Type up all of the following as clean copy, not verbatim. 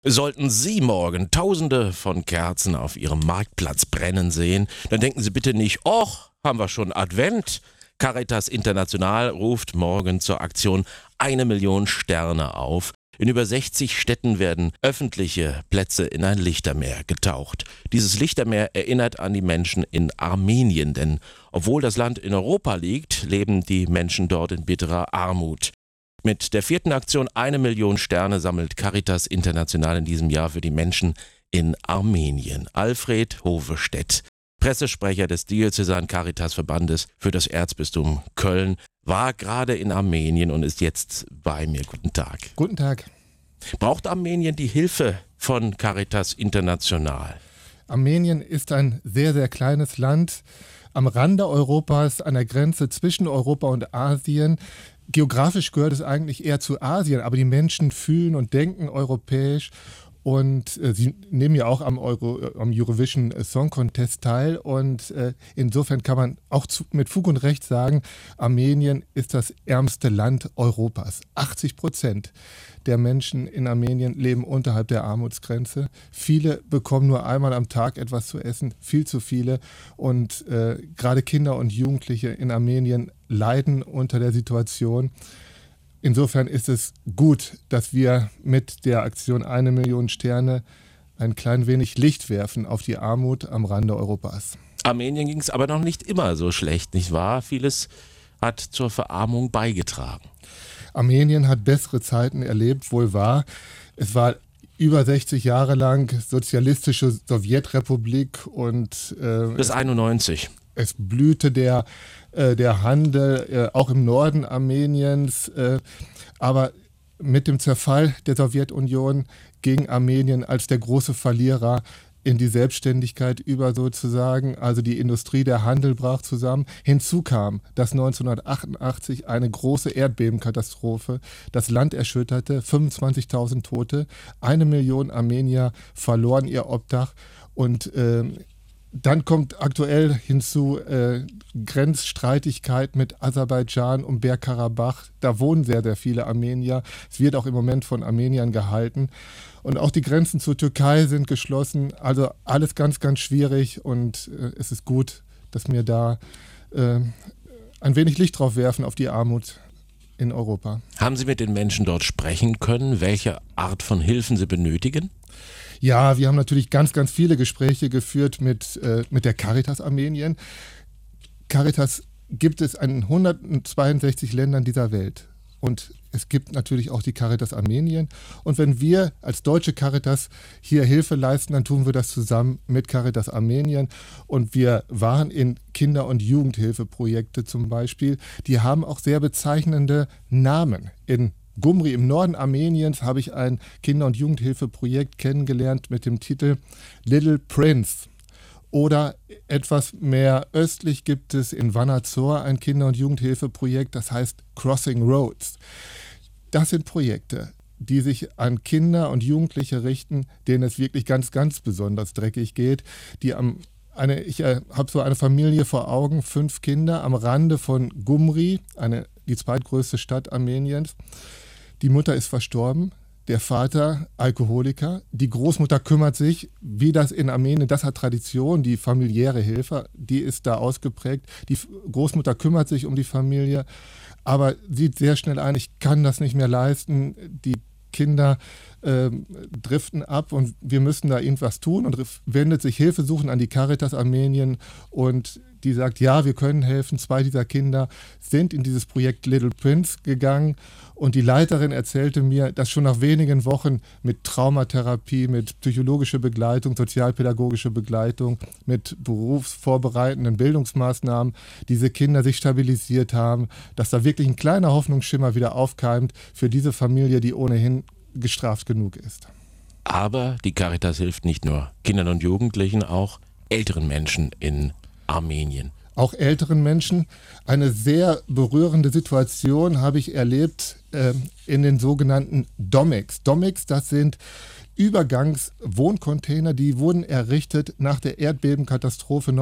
Sollten Sie morgen Tausende von Kerzen auf Ihrem Marktplatz brennen sehen, dann denken Sie bitte nicht, och, haben wir schon Advent. Caritas International ruft morgen zur Aktion 1 Million Sterne auf. In über 60 Städten werden öffentliche Plätze in ein Lichtermeer getaucht. Dieses Lichtermeer erinnert an die Menschen in Armenien, denn obwohl das Land in Europa liegt, leben die Menschen dort in bitterer Armut. Mit der 4. Aktion 1 Million Sterne sammelt Caritas International in diesem Jahr für die Menschen in Armenien. Alfred Hovestedt, Pressesprecher des Diözesan Caritas Verbandes für das Erzbistum Köln, war gerade in Armenien und ist jetzt bei mir. Guten Tag. Guten Tag. Braucht Armenien die Hilfe von Caritas International? Armenien ist ein sehr, sehr kleines Land am Rande Europas, an der Grenze zwischen Europa und Asien. Geografisch gehört es eigentlich eher zu Asien, aber die Menschen fühlen und denken europäisch und sie nehmen ja auch am Eurovision Song Contest teil und insofern kann man auch mit Fug und Recht sagen, Armenien ist das ärmste Land Europas. 80% der Menschen in Armenien leben unterhalb der Armutsgrenze. Viele bekommen nur einmal am Tag etwas zu essen, viel zu viele. Und gerade Kinder und Jugendliche in Armenien leiden unter der Situation. Insofern ist es gut, dass wir mit der Aktion 1 Million Sterne ein klein wenig Licht werfen auf die Armut am Rande Europas. Armenien ging es aber noch nicht immer so schlecht, nicht wahr? Vieles hat zur Verarmung beigetragen. Armenien hat bessere Zeiten erlebt, wohl wahr. Es war über 60 Jahre lang sozialistische Sowjetrepublik und bis 91. Es blühte der Handel auch im Norden Armeniens, aber mit dem Zerfall der Sowjetunion ging Armenien als der große Verlierer in die Selbstständigkeit über sozusagen, also die Industrie, der Handel brach zusammen. Hinzu kam, dass 1988 eine große Erdbebenkatastrophe das Land erschütterte, 25.000 Tote, 1 Million Armenier verloren ihr Obdach und dann kommt aktuell hinzu Grenzstreitigkeit mit Aserbaidschan um Bergkarabach. Da wohnen sehr, sehr viele Armenier. Es wird auch im Moment von Armeniern gehalten. Und auch die Grenzen zur Türkei sind geschlossen. Also alles ganz, ganz schwierig. Und es ist gut, dass wir da ein wenig Licht drauf werfen auf die Armut in Europa. Haben Sie mit den Menschen dort sprechen können, welche Art von Hilfen sie benötigen? Ja, wir haben natürlich ganz, ganz viele Gespräche geführt mit der Caritas Armenien. Caritas gibt es in 162 Ländern dieser Welt. Und es gibt natürlich auch die Caritas Armenien. Und wenn wir als deutsche Caritas hier Hilfe leisten, dann tun wir das zusammen mit Caritas Armenien. Und wir waren in Kinder- und Jugendhilfeprojekte zum Beispiel. Die haben auch sehr bezeichnende Namen. In Gumri im Norden Armeniens habe ich ein Kinder- und Jugendhilfeprojekt kennengelernt mit dem Titel Little Prince. Oder etwas mehr östlich gibt es in Vanazor ein Kinder- und Jugendhilfeprojekt, das heißt Crossing Roads. Das sind Projekte, die sich an Kinder und Jugendliche richten, denen es wirklich ganz, ganz besonders dreckig geht, ich habe so eine Familie vor Augen, 5 Kinder am Rande von Gumri, die zweitgrößte Stadt Armeniens. Die Mutter ist verstorben, der Vater Alkoholiker, die Großmutter kümmert sich, wie das in Armenien, das hat Tradition, die familiäre Hilfe, die ist da ausgeprägt. Die Großmutter kümmert sich um die Familie, aber sieht sehr schnell ein, ich kann das nicht mehr leisten, die Kinder driften ab und wir müssen da irgendwas tun und wendet sich Hilfe suchen an die Caritas Armenien und die sagt, ja, wir können helfen. 2 dieser Kinder sind in dieses Projekt Little Prince gegangen und die Leiterin erzählte mir, dass schon nach wenigen Wochen mit Traumatherapie, mit psychologischer Begleitung, sozialpädagogischer Begleitung, mit berufsvorbereitenden Bildungsmaßnahmen diese Kinder sich stabilisiert haben, dass da wirklich ein kleiner Hoffnungsschimmer wieder aufkeimt für diese Familie, die ohnehin gestraft genug ist. Aber die Caritas hilft nicht nur Kindern und Jugendlichen, auch älteren Menschen in Armenien. Auch älteren Menschen. Eine sehr berührende Situation habe ich erlebt in den sogenannten Domex. Domex, das sind Übergangswohncontainer, die wurden errichtet nach der Erdbebenkatastrophe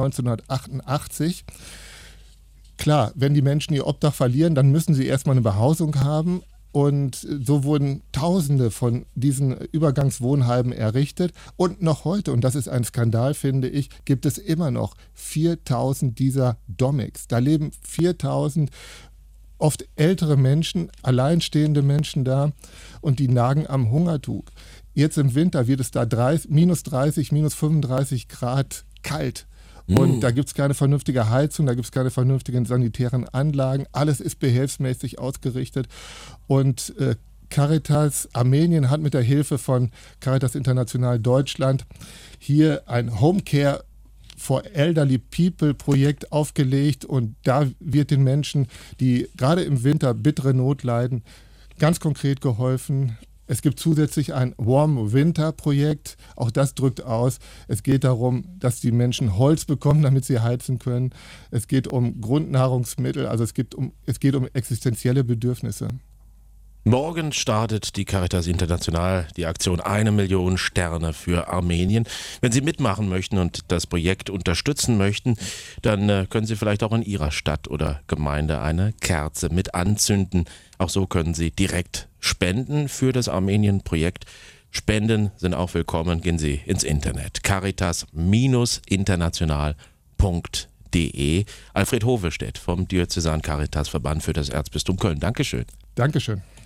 1988. Klar, wenn die Menschen ihr Obdach verlieren, dann müssen sie erstmal eine Behausung haben. Und so wurden Tausende von diesen Übergangswohnheimen errichtet. Und noch heute, und das ist ein Skandal, finde ich, gibt es immer noch 4.000 dieser Domics. Da leben 4.000 oft ältere Menschen, alleinstehende Menschen da und die nagen am Hungertuch. Jetzt im Winter wird es da minus 30, minus 35 Grad kalt. Und da gibt es keine vernünftige Heizung, da gibt es keine vernünftigen sanitären Anlagen. Alles ist behelfsmäßig ausgerichtet. Und Caritas Armenien hat mit der Hilfe von Caritas International Deutschland hier ein Homecare for Elderly People Projekt aufgelegt. Und da wird den Menschen, die gerade im Winter bittere Not leiden, ganz konkret geholfen. Es gibt zusätzlich ein Warm Winter Projekt, auch das drückt aus. Es geht darum, dass die Menschen Holz bekommen, damit sie heizen können. Es geht um Grundnahrungsmittel, also es geht um existenzielle Bedürfnisse. Morgen startet die Caritas International die Aktion 1 Million Sterne für Armenien. Wenn Sie mitmachen möchten und das Projekt unterstützen möchten, dann können Sie vielleicht auch in Ihrer Stadt oder Gemeinde eine Kerze mit anzünden. Auch so können Sie direkt spenden für das Armenien-Projekt. Spenden sind auch willkommen. Gehen Sie ins Internet. caritas-international.de. Alfred Hovestedt vom Diözesan Caritasverband für das Erzbistum Köln. Dankeschön. Dankeschön.